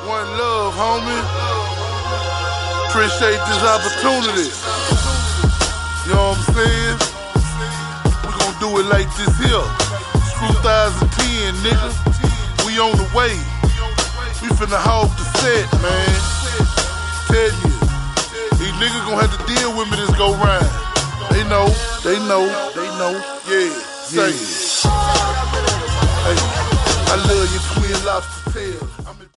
One love, homie. Appreciate this opportunity. You know what I'm saying? We gon' do it like this here. Screw thighs and 10, nigga. We on the way. We finna hog the set, man. Tell you. These niggas gon' have to deal with me this go round. They know. Yeah, say it. Hey, I love your twin lobster tail.